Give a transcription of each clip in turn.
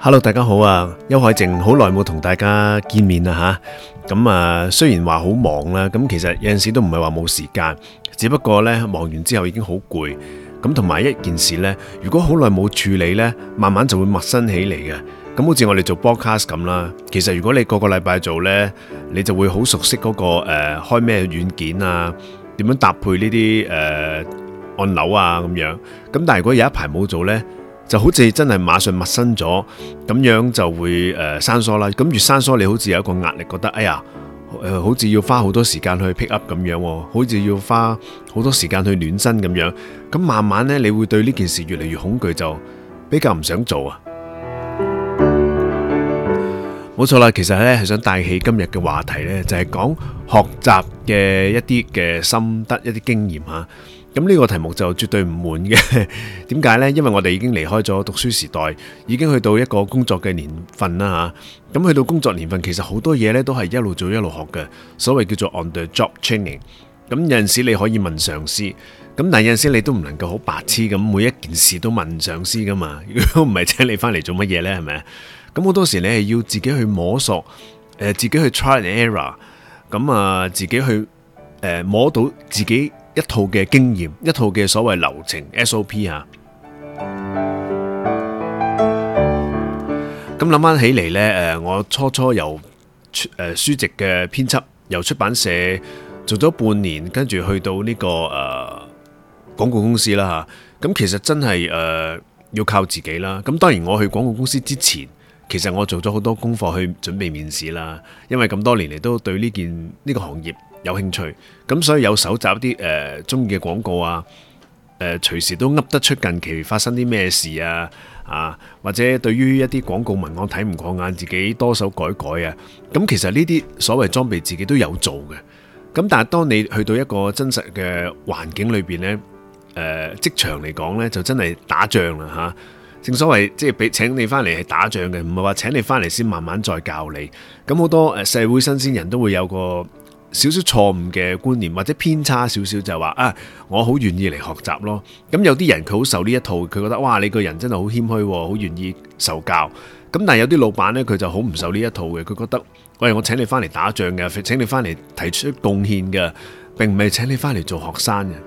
Hello，大家好啊！邱海靖好耐冇同大家見面啦吓，咁雖然話好忙啦，咁其實有陣時都唔係話冇時間，只不過呢，忙完之後已經好攰，咁同埋一件事呢，如果好耐冇處理呢，慢慢就會陌生起嚟嘅。咁好似我哋做 podcast 咁啦，其實如果你個個禮拜做呢，你就會好熟悉嗰個開咩軟件啊，點樣搭配呢啲按鈕啊咁樣。咁但係如果有一排冇做呢，就好似真係馬上陌生咗，咁樣就會生疏啦。咁越生疏，你好似有一個壓力，覺得哎呀，好似要花好多時間去 pick up 咁樣，好似要花好多時間去暖身咁樣。咁慢慢呢，你會對呢件事越嚟越恐懼，就比較唔想做啊。冇錯啦，其實呢係想帶起今日嘅話題呢，就係講學習嘅一啲嘅心得、一啲經驗吓。咁呢個題目就絕對唔悶嘅，點解呢？因為我哋已經離開咗讀書時代，已經去到一個工作嘅年份啦吓。咁去到工作年份，其實好多嘢呢都係一路做一路學嘅，所謂叫做 on the job training。咁有陣時你可以問上司，咁但係有陣時你都唔能夠好白痴咁每一件事都問上司噶嘛。如果唔係請你翻嚟做乜嘢呢？係咪？咁好多時你係要自己去摸索，自己去 try and error， 咁自己去摸到自己一套嘅經驗，一套嘅所謂流程 SOP 啊。咁諗翻起嚟呢，我初由書籍嘅編輯，由出版社做咗半年，跟住去到呢個廣告公司啦吓。咁其實真係要靠自己啦。咁當然我去廣告公司之前，其實我做咗好多功課去準備面試啦。因為咁多年嚟都對呢個行業有興趣，咁所以有搜集一啲中意嘅廣告啊，隨時都噏得出近期發生啲咩事啊，或者對於一啲廣告文案睇唔過眼，自己多手改改啊。咁其實呢啲所謂裝備自己都有做嘅。咁但係當你去到一個真實嘅環境裏邊呢，職場嚟講呢，就真係打仗啦吓。正所謂即係俾請你翻嚟係打仗嘅，唔係話請你翻嚟先慢慢再教你。咁好多社會新鮮人都會有個少少錯誤嘅觀念，或者偏差少少，就係話我好願意嚟學習咯。咁有啲人佢好受呢一套，佢覺得哇，你個人真係好謙虛，好願意受教。咁但係有啲老闆呢，佢就好唔受呢一套嘅，佢覺得喂，我請你翻嚟打仗嘅，請你翻嚟提出貢獻嘅，並唔係請你翻嚟做學生嘅。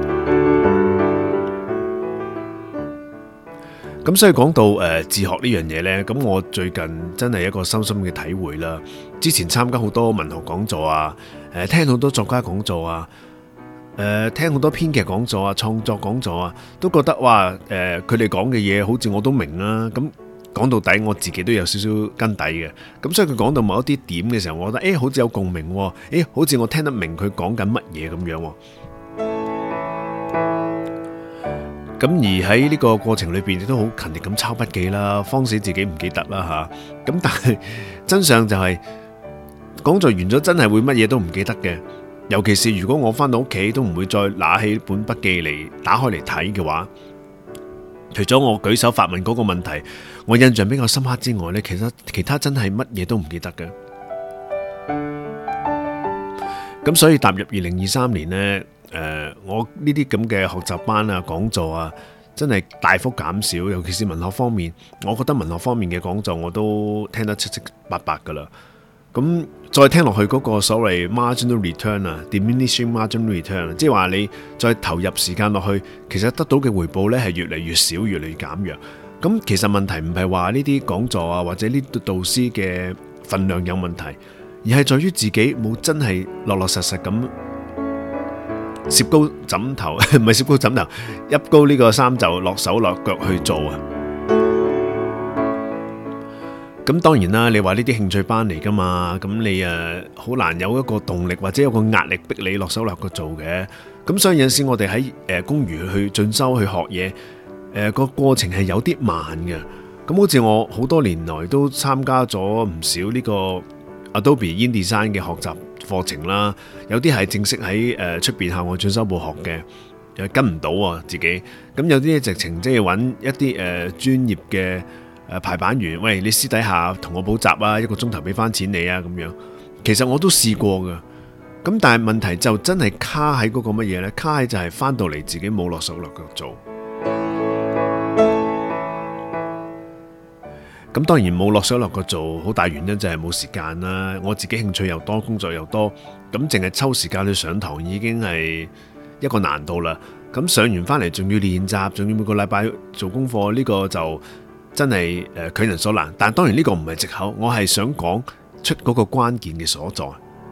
咁所以講到自學呢樣嘢呢，咁我最近真係一個深深嘅體會啦。之前參加好多文學講座啊，聽好多作家講座啊，聽好多編劇講座啊、創作講座啊，都覺得哇，佢哋講嘅嘢好似我都明啦。咁講到底，我自己都有少少根底嘅。咁所以佢講到某一啲點嘅時候，我覺得好似有共鳴，好似我聽得明佢講緊乜嘢咁樣。咁而喺呢個過程裏邊，亦都好勤力咁抄筆記啦，慌死自己唔記得啦吓。咁但係真相就係講座完咗，真係會乜嘢都唔記得嘅。尤其是如果我翻到屋企都唔會再拿起本筆記嚟打開嚟睇嘅話，除咗我舉手發問嗰個問題我印象比較深刻之外呢，其他真係乜嘢都唔記得嘅。咁所以踏入2023年呢，我呢啲咁嘅學習班啊、講座啊，真係大幅減少。尤其是文學方面，我覺得文學方面嘅講座我都聽得七七八八噶啦。咁再聽落去嗰個所謂 marginal return 啊 ，diminishing marginal return， 即係話你再投入時間落去，其實得到嘅回報呢係越嚟越少，越嚟越減弱。咁其實問題唔係話呢啲講座啊，或者呢啲導師嘅份量有問題，而係在於自己冇真係落落實實咁攝高枕頭，唔係攝高枕頭，揜高呢個衫袖，落手落腳去做啊！咁當然啦，你話呢啲興趣班嚟噶嘛，咁你好難有一個動力或者有個壓力逼你落手落腳做嘅。咁所以有陣時我哋喺公餘去進修去學嘢，個過程係有啲慢嘅。咁好似我好多年來都參加咗唔少呢個 Adobe InDesign 嘅學習課程啦，有啲係正式喺出邊校外進修部學嘅，又跟唔到啊自己。咁有啲直情即係揾一啲專業嘅排版員，喂，你私底下同我補習啊，1個鐘頭俾翻錢你啊咁樣。其實我都試過噶，咁但係問題就真係卡喺嗰個乜嘢呢？卡喺就係翻到嚟自己冇落手落腳做。 咁當然冇落手落腳做，好大原因就係冇時間啦。我自己興趣又多，工作又多，咁淨係抽時間去上堂已經係一個難度啦。咁上完翻嚟仲要練習，仲要每個禮拜做功課，呢個就真係強人所難。但當然呢個唔係藉口，我係想講出嗰個關鍵嘅所在。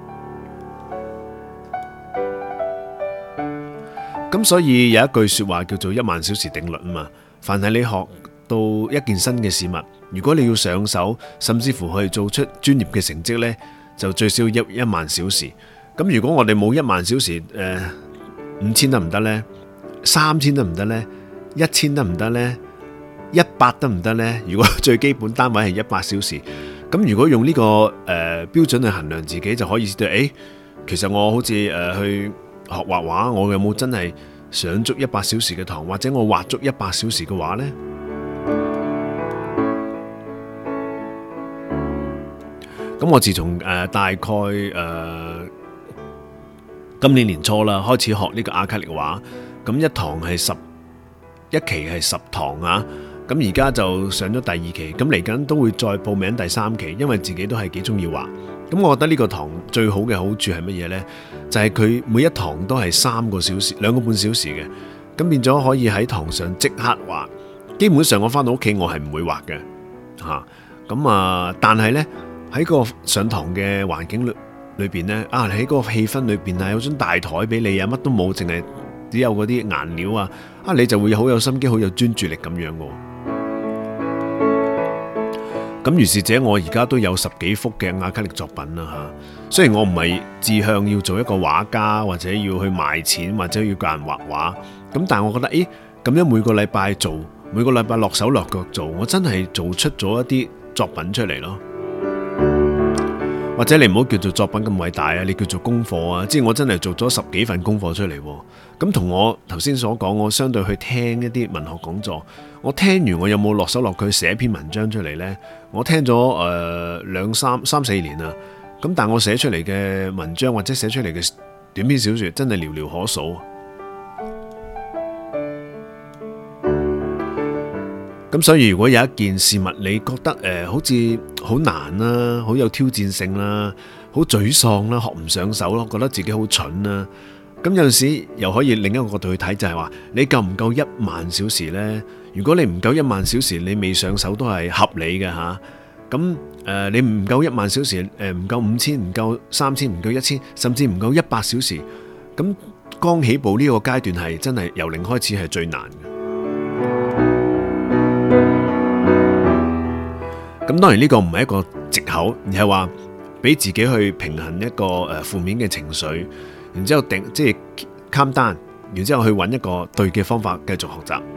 咁所以有一句說話叫做10000小時定律啊嘛。凡係你學到一件新嘅事物，如果你要上手，甚至乎去做出專業嘅成績呢，就最少10000小時。咁如果我哋冇10000小時，5000得唔得呢？3000得唔得呢？1000得唔得呢？100得唔得呢？如果最基本單位係100小時，咁如果用呢個標準去衡量自己，就可以知道，其實我好似去學畫畫，我有冇真係上足100小時嘅堂，或者我畫足100小時嘅畫呢？咁我自從大概今年年初啦，開始學呢個亞克力畫，咁一堂係一期係10堂啊，咁而家就上咗第2期，咁嚟緊都會再報名第3期，因為自己都係幾中意畫。咁我覺得呢個堂最好嘅好處係乜嘢呢？就係佢每一堂都係3個小時、2個半小時嘅，咁變咗可以喺堂上即刻畫。基本上我翻到屋企我係唔會畫嘅嚇，咁但係呢，喺個上堂嘅環境裏邊呢，喺嗰個氣氛裏邊有張大台俾你啊，乜都冇，淨係只有嗰啲顏料啊，你就會好有心機、好有專注力咁樣嘅。咁如是者，我而家都有10幾幅嘅亞克力作品啦嚇。雖然我唔係志向要做一個畫家，或者要去賣錢，或者要教人畫畫，咁但係我覺得，咁樣每個禮拜做，每個禮拜落手落腳做，我真係做出咗一啲作品出嚟咯。或者你唔好叫做作品咁偉大啊，你叫做功課啊，即係我真係做咗10幾份功課出嚟。咁同我頭先所講，我相對去聽一啲文學講座，我聽完我有冇落手落腳寫篇文章出嚟呢？我聽咗三四年啦，咁但我寫出嚟嘅文章或者寫出嚟嘅短篇小說真係寥寥可數。咁所以如果有一件事物你覺得好似好難啦，好有挑戰性啦，好沮喪啦，學唔上手咯，覺得自己好蠢啦，咁有陣時又可以另一個角度去睇，就係話你夠唔夠10000小時呢？如果你唔夠10000小時，你未上手都係合理嘅吓。咁你唔夠10000小時，唔夠5000，唔夠3000，唔夠1000，甚至唔夠100小時，咁剛起步呢個階段係真係由零開始係最難嘅。咁當然呢個唔係一個藉口，而係話俾自己去平衡一個負面嘅情緒，然之後即係 calm down，然之後去揾一個對嘅方法繼續學習。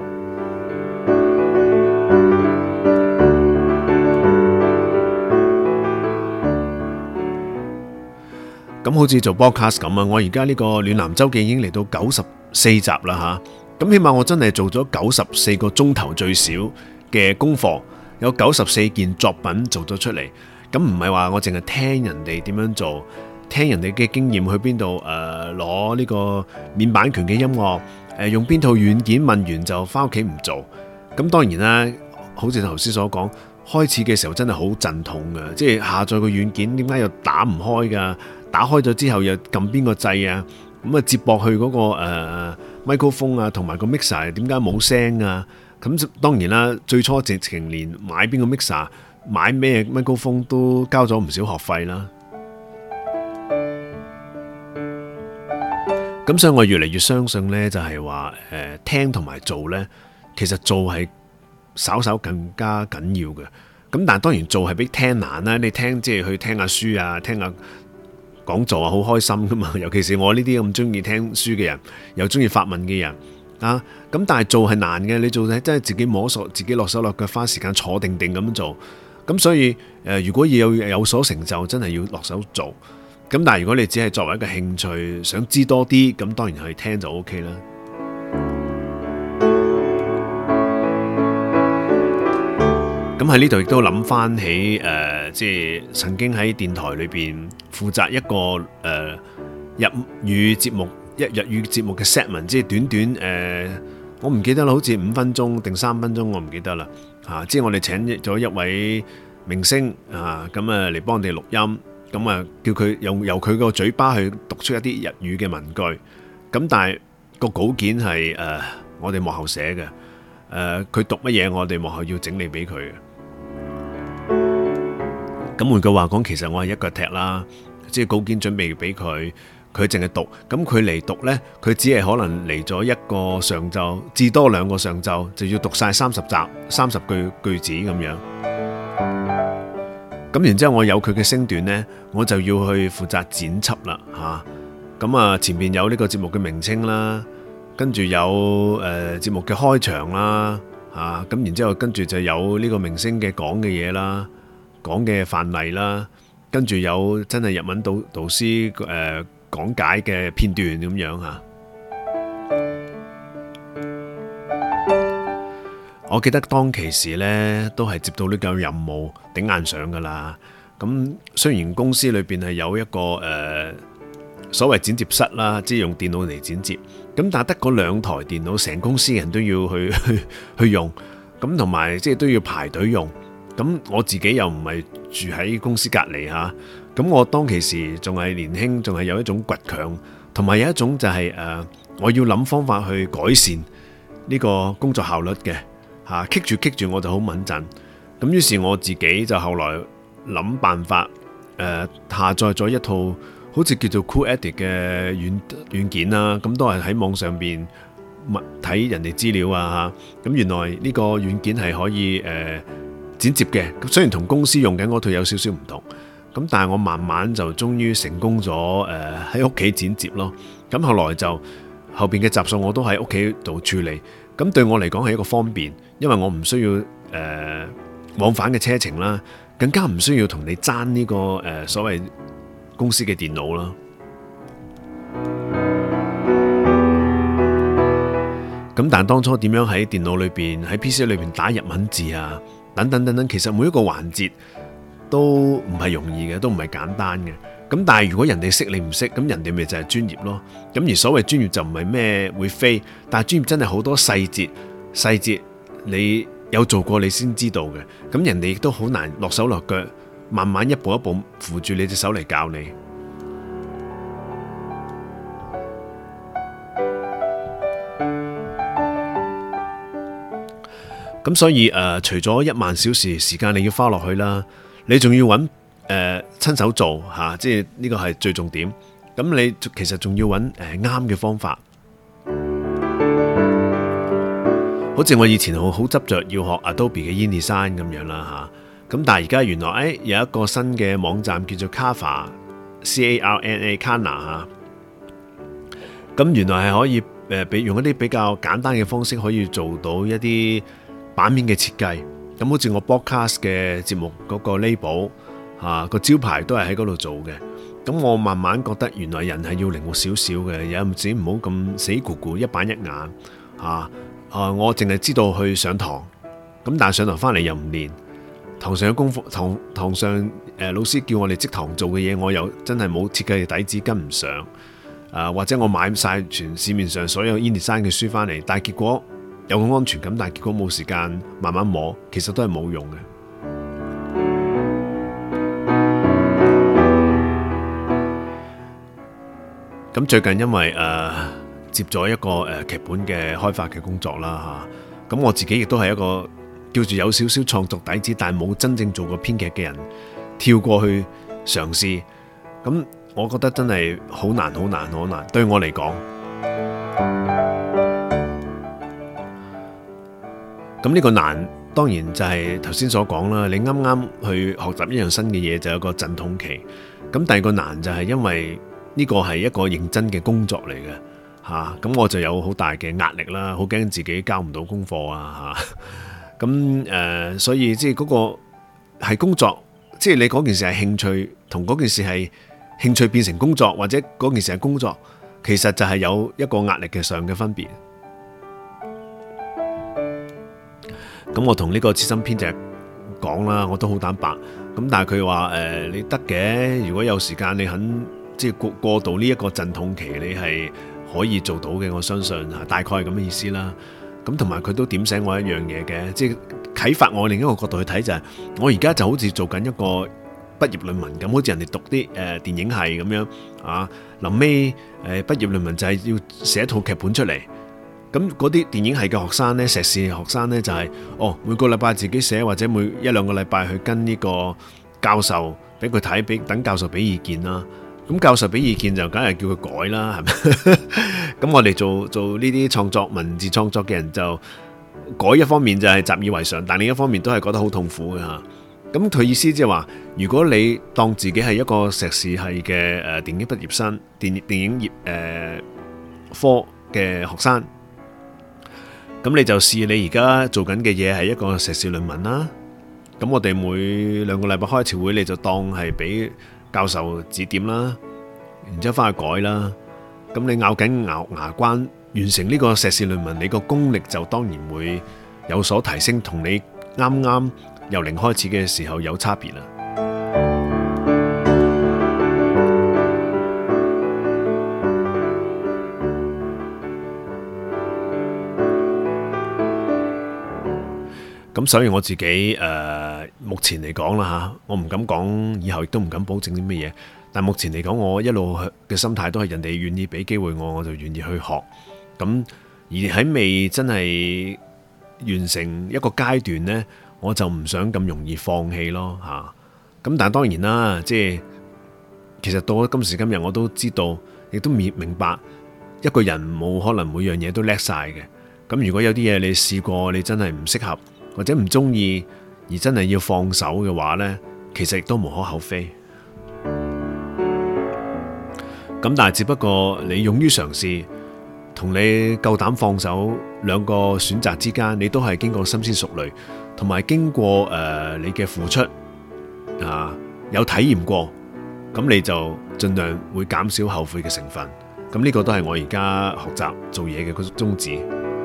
咁好似做 podcast 咁啊，我而家呢個暖男周記已經嚟到94集啦吓，咁起碼我真係做咗94個鐘頭最少嘅功課。有94件作品做咗出嚟，咁唔係話我淨係聽人哋點樣做，聽人哋嘅經驗去邊度攞呢個免版權嘅音樂，用邊套軟件，問完就翻屋企唔做。咁當然啦，好似頭先所講，開始嘅時候真係好陣痛㗎，即係下載個軟件點解又打唔開㗎？打開咗之後又撳邊個掣啊？咁啊接駁去嗰個microphone啊，同埋個 mixer 點解冇聲啊？咁當然啦，最初直情連買邊個 mixer、買咩 microphone 都交咗唔少學費啦。咁所以我越嚟越相信呢，就係話聽同埋做呢，其實做係稍稍更加緊要嘅。咁但係當然做係比聽難啦。你聽即係去聽下書啊，聽下講座啊，好開心噶嘛。尤其是我呢啲咁中意聽書嘅人，又中意發問嘅人。咁但係做係難嘅，你做係真係自己摸索，自己落手落腳，花時間坐定定咁做。咁所以如果要有所成就，真係要落手做。咁但係如果你只係作為一個興趣，想知多啲，咁當然去聽就 OK 啦。咁喺呢度亦都諗翻起即係曾經喺電台裏邊負責一個日語節目嘅 segment，即係短短我唔記得啦，好似5分鐘定3分鐘，我唔記得啦。即係我哋請咗一位明星咁嚟幫我哋錄音，咁叫佢由佢個嘴巴去讀出一啲日語嘅文句。咁但係個稿件係我哋幕後寫嘅，佢讀乜嘢我哋幕後要整理俾佢嘅。咁換句話講，其實我係一腳踢啦，即係稿件準備俾佢，佢淨係讀。咁佢嚟讀呢，佢只係可能嚟咗1個上晝，至多2個上晝，就要讀晒30句子咁樣。咁然之後我有佢嘅聲段呢，我就要去負責剪輯啦咁前面有呢個節目嘅名稱啦，跟住有節目嘅開場啦咁然之後跟住就有呢個明星嘅講嘅嘢啦，講嘅範例啦，跟住有真係日文導師講解嘅片段咁樣我記得當其時呢，都係接到呢個任務頂硬上噶啦。咁雖然公司裏邊係有一個所謂剪接室啦，即係用電腦嚟剪接，咁但係得嗰2台電腦，成公司人都要去用，咁同埋即係都要排隊用。咁我自己又唔係住喺公司隔離咁我當其時仲係年輕，仲係有一種倔強，同埋有一種就係我要諗方法去改善呢個工作效率嘅棘住我就好穩陣。咁於是我自己就後來諗辦法下載咗一套好似叫做 Cool Edit 嘅軟件啦，咁都係喺網上邊睇人哋資料咁原來呢個軟件係可以剪接嘅，雖然同公司用緊嗰套有少少唔同，咁但係我慢慢就終於成功咗喺屋企剪接咯。咁後來就後邊嘅集數我都喺屋企度處理，咁對我嚟講係一個方便，因為我唔需要往返嘅車程啦，更加唔需要同你爭呢個所謂公司嘅電腦啦。咁但係當初點樣喺電腦裏邊喺 PC 裏邊打日文字等等，其實每一個環節都唔係容易嘅，都唔係簡單嘅。咁但係如果人哋識你唔識，咁人哋咪就係專業咯。咁而所謂專業就唔係咩會飛，但係專業真係好多細節你有做過你先知道嘅。咁人哋亦都好難落手落腳，慢慢一步一步扶住你隻手嚟教你。咁所以除咗1萬小時時間你要花落去啦，你仲要揾親手做即係呢個係最重點。咁你其實仲要揾啱嘅方法。好似我以前好執着要學 Adobe 嘅 InDesign 咁樣啦咁但係而家原來有一個新嘅網站叫做 Canva Canva 咁原來係可以用一啲比較簡單嘅方式可以做到一啲版面嘅設計。咁好似我 Podcast 嘅節目嗰個 label 個招牌都係喺嗰度做嘅。咁我慢慢覺得原來人係要靈活少少嘅，有陣時唔好咁死咕咕一板一眼我淨係知道去上堂，咁但係上堂翻嚟又唔練，堂上嘅功課堂上老師叫我哋即堂做嘅嘢，我又真係冇設計嘅底子跟唔上或者我買晒全市面上所有 InDesign 嘅書翻嚟，但係結果有個安全感，但係結果冇時間慢慢摸，其實都係冇用嘅。咁最近因為接咗一個劇本嘅開發嘅工作啦咁我自己亦都係一個叫做有少少創作底子，但係冇真正做過編劇嘅人，跳過去嘗試，咁我覺得真係好難對我嚟講。咁呢個難當然就係頭先所講啦，你啱啱去學習一樣新嘅嘢就有個陣痛期。咁第二個難就係因為呢個係一個認真嘅工作嚟嘅咁我就有好大嘅壓力啦，好驚自己交唔到功課咁所以即係嗰個係工作，即係你嗰件事係興趣，同嗰件事係興趣變成工作，或者嗰件事係工作，其實就係有一個壓力嘅上嘅分別。咁我同呢個資深編劇講啦，我都好坦白。咁但係佢話你得嘅，如果有時間你肯即係過渡呢一個陣痛期，你係可以做到嘅，我相信大概係咁嘅意思啦。 咁同埋佢都點醒我一樣嘢嘅，即係啟發我另一個角度去睇就係，我而家就好似做緊一個畢業論文咁，好似人哋讀啲電影系咁樣啊，臨尾畢業論文就係要寫一套劇本出嚟。咁嗰啲電影系嘅學生呢，碩士學生呢，就係每個禮拜自己寫，或者每一兩個禮拜去跟呢個教授俾佢睇，等教授俾意見啦。咁教授俾意見就梗係叫佢改啦，係咪？咁我哋做呢啲創作文字創作嘅人就改，一方面就係習以為常，但另一方面都係覺得好痛苦嘅嚇。咁佢意思即係話，如果你當自己係一個碩士系嘅電影畢業生、電影業科嘅學生，咁你就試你而家做緊嘅嘢係一個碩士論文啦。咁我哋每兩個禮拜開一次會，你就當係俾教授指點啦，然之後翻去改啦。咁你咬緊牙關完成呢個碩士論文，你個功力就當然會有所提升，同你啱啱由零開始嘅時候有差別啦。咁所以我自己目前嚟講啦嚇，我唔敢講，以後亦都唔敢保證啲乜嘢。但目前嚟講，我一路嘅心態都係人哋願意俾機會我就願意去學。咁而喺未真係完成一個階段呢，我就唔想咁容易放棄咯嚇。咁但係當然啦，即係其實到咗今時今日，我都知道，亦都明白一個人冇可能每樣嘢都叻晒嘅。咁如果有啲嘢你試過，你真係唔適合或者唔中意，而真係要放手嘅話呢，其實亦都無可厚非。咁但係只不過你勇於嘗試，同你夠膽放手兩個選擇之間，你都係經過深思熟慮，同埋經過你嘅付出啊，有體驗過，咁你就盡量會減少後悔嘅成分。咁呢個都係我而家學習做嘢嘅嗰種宗旨。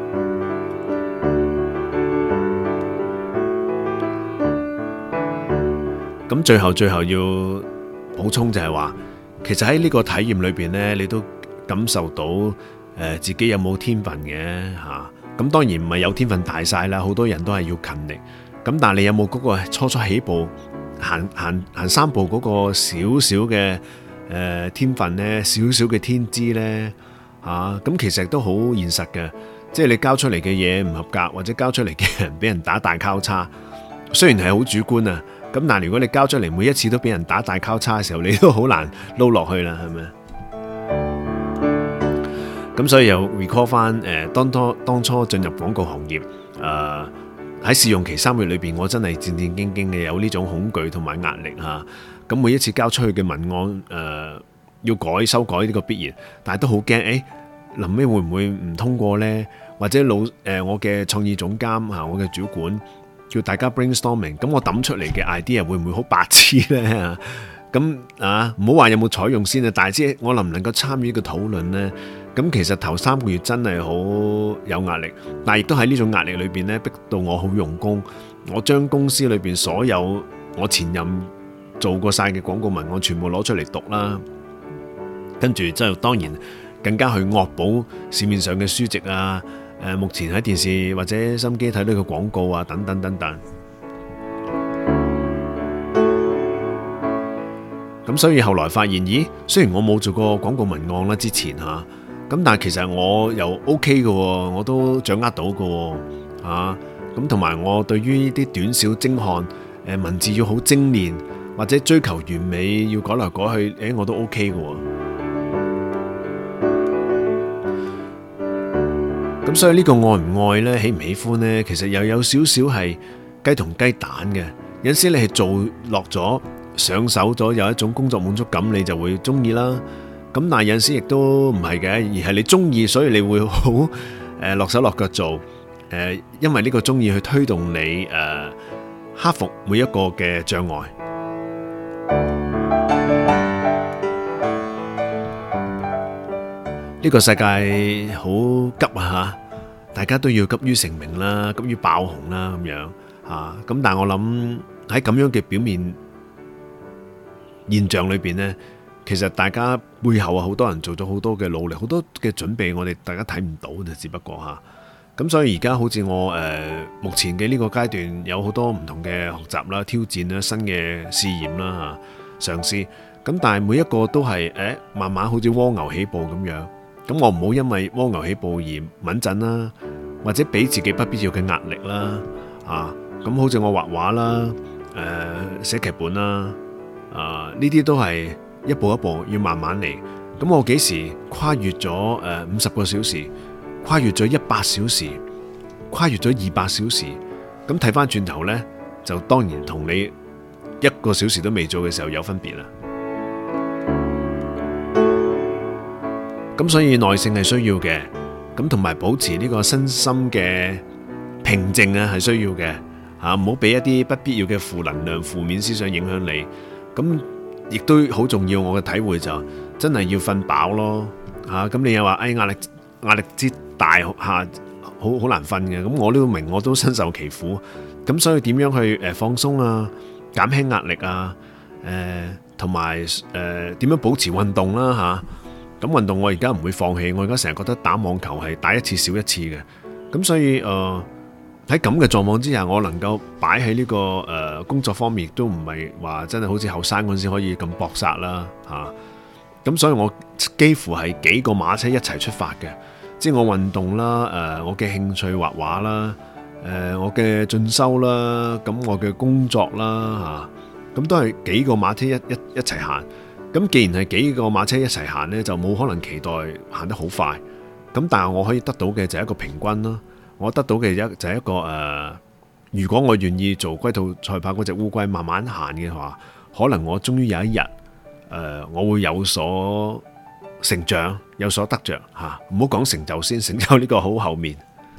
咁最後要補充就係話，其實喺呢個體驗裏邊呢，你都感受到自己有冇天分嘅嚇。咁當然唔係有天分大晒啦，好多人都係要勤力。咁但係你有冇嗰個初起步行三步嗰個少少嘅天分呢？少少嘅天資呢？嚇？咁其實都好現實嘅，即係你交出嚟嘅嘢唔合格，或者交出嚟嘅人俾人打大交叉，雖然係好主觀啊。咁但係如果你交出嚟每一次都俾人打大交叉嘅時候，你都好難撈落去啦，係咪？咁所以又 recall 翻當初進入廣告行業，喺試用期3個月裏邊，我真係戰戰兢兢嘅，有呢種恐懼同埋壓力嚇。咁每一次交出去嘅文案要修改呢個必然，但係都好驚，臨尾會唔會唔通過呢？或者我嘅創意總監嚇，我嘅主管叫大家 brainstorming， 咁我抌出嚟嘅 idea 會唔會好白痴呢？咁唔好話有冇採用先啊，但係即係我能唔能夠參與呢個討論呢？咁其實頭3個月真係好有壓力，但係亦都喺呢種壓力裏邊呢，逼到我好用功。我將公司裏邊所有我前任做過晒嘅廣告文案全部攞出嚟讀啦，跟住之後當然更加去惡補市面上嘅書籍啊，目前喺電視或者收音機睇到嘅廣告啊，等等等等。咁所以後來發現，咦，雖然我冇做過廣告文案啦，之前嚇，咁但係其實我又 OK 嘅，我都掌握到嘅嚇。咁同埋我對於呢啲短小精悍，文字要好精煉，或者追求完美要改來改去，我都 OK 嘅。咁所以呢個愛唔愛呢，喜唔喜歡呢，其實又有少少係雞同雞蛋嘅。有陣時你係做落咗，上手咗，有一種工作滿足感，你就會中意啦。咁但係有陣時亦都唔係嘅，而係你中意，所以你會好落手落腳做。因為呢個中意去推動你克服每一個嘅障礙。呢個世界好急啊嚇，大家都要急於成名啦，急於爆紅啦咁樣嚇。咁但係我諗喺咁樣嘅表面現象裏邊呢，其實大家背後好多人做咗好多嘅努力，好多嘅準備，我哋大家睇唔到就只不過嚇。 咁所以而家好似我目前嘅呢個階段有好多唔同嘅學習啦、挑戰啦、新嘅試驗啦嘗試。咁但係每一個都係慢慢好似蝸牛起步咁樣。咁我唔好因為蝸牛起步而敏陣啦，或者俾自己不必要嘅壓力啦。咁好似我畫畫啦、寫劇本啦，呢啲都係一步一步要慢慢嚟。咁我幾時跨越咗50個小時，跨越咗100小時，跨越咗200小時？咁睇翻轉頭呢，就當然同你1個小時都未做嘅時候有分別啦。咁所以耐性係需要嘅，咁同埋保持呢個身心嘅平靜啊係需要嘅。唔好俾一啲不必要嘅負能量、負面思想影響你。咁亦都好重要，我嘅體會就真係要瞓飽咯。咁你又話壓力之大下好難瞓嘅，咁我都明，我都身受其苦。咁所以點樣去放鬆啊，減輕壓力啊，同埋點樣保持運動啦咁運動我而家唔會放棄，我而家成日覺得打網球係打一次少一次嘅。咁所以喺咁嘅狀況之下，我能夠擺喺呢個工作方面，亦都唔係話真係好似後生嗰陣時可以咁搏殺啦咁所以我幾乎係幾個馬車一齊出發嘅，即係我運動啦，我嘅興趣畫畫啦，我嘅進修啦，咁我嘅工作啦咁都係幾個馬車一齊行。咁既然係幾個馬車一齊行呢，就冇可能期待行得好快。咁但係我可以得到嘅就係一個平均啦。我得到嘅就係一個如果我願意做龜兔賽跑嗰隻烏龜慢慢行嘅話，可能我終於有一日我會有所成長，有所得着唔好講成就先，成就呢個好後面。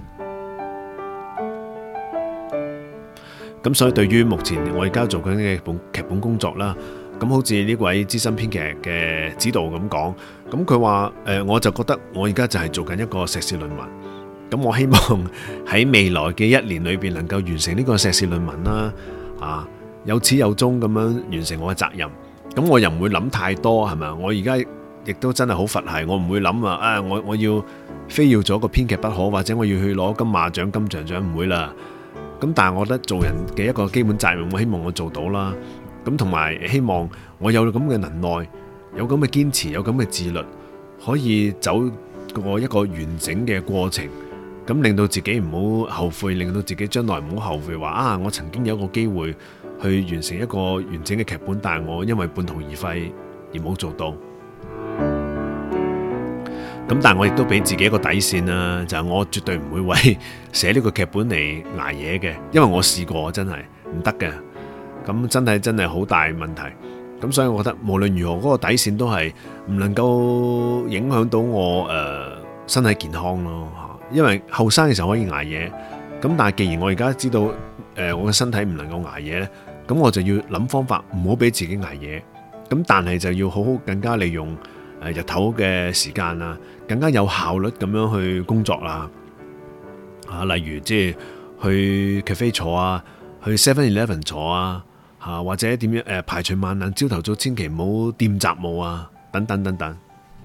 咁所以對於目前我而家做緊嘅劇本工作啦，咁好似呢位資深編劇嘅指導咁講，咁佢話我就覺得我而家就係做緊一個碩士論文。咁我希望喺未來嘅1年裏邊能夠完成呢個碩士論文啦，有始有終咁樣完成我嘅責任。咁我又唔會諗太多，係咪？我而家亦都真係好佛系，我唔會諗我要非要做一個編劇不可，或者我要去攞金馬獎、金像獎，唔會啦。咁但係我覺得做人嘅一個基本責任，我希望我做到啦。咁同埋希望我有咁嘅能耐，有咁嘅堅持，有咁嘅自律，可以走過一個完整嘅過程。咁令到自己唔好後悔，令到自己將來唔好後悔話我曾經有一個機會去完成一個完整嘅劇本，但係我因為半途而廢而冇做到。咁但係我亦都俾自己一個底線啦，就係我絕對唔會為寫呢個劇本嚟捱夜嘅，因為我試過真係唔得嘅。咁真係好大問題。咁所以我覺得無論如何，嗰個底線都係唔能夠影響到我身體健康咯。因為後生嘅時候可以捱夜，咁但係既然我而家知道我嘅身體唔能夠捱夜呢，咁我就要諗方法唔好俾自己捱夜。咁但係就要好好更加利用日頭嘅時間啊，更加有效率咁樣去工作啦。例如即係去 cafe 坐啊，去 7-Eleven 坐啊，或者點樣排除萬難，朝頭早千祈唔好掂雜務啊，等等等等。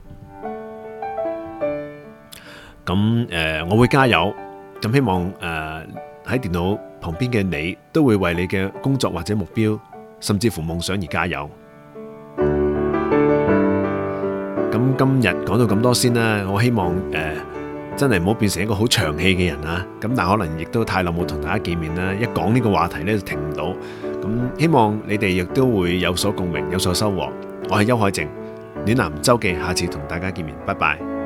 咁我會加油，咁希望喺電腦旁邊嘅你都會為你嘅工作或者目標，甚至乎夢想而加油。咁今日講到咁多先啦，我希望真係唔好變成一個好長氣嘅人啊！咁但可能亦都太耐冇同大家見面啦，一講呢個話題呢就停唔到。咁希望你哋亦都會有所共鳴，有所收穫。我係邱海靖，暖男周記，下次同大家見面，拜拜。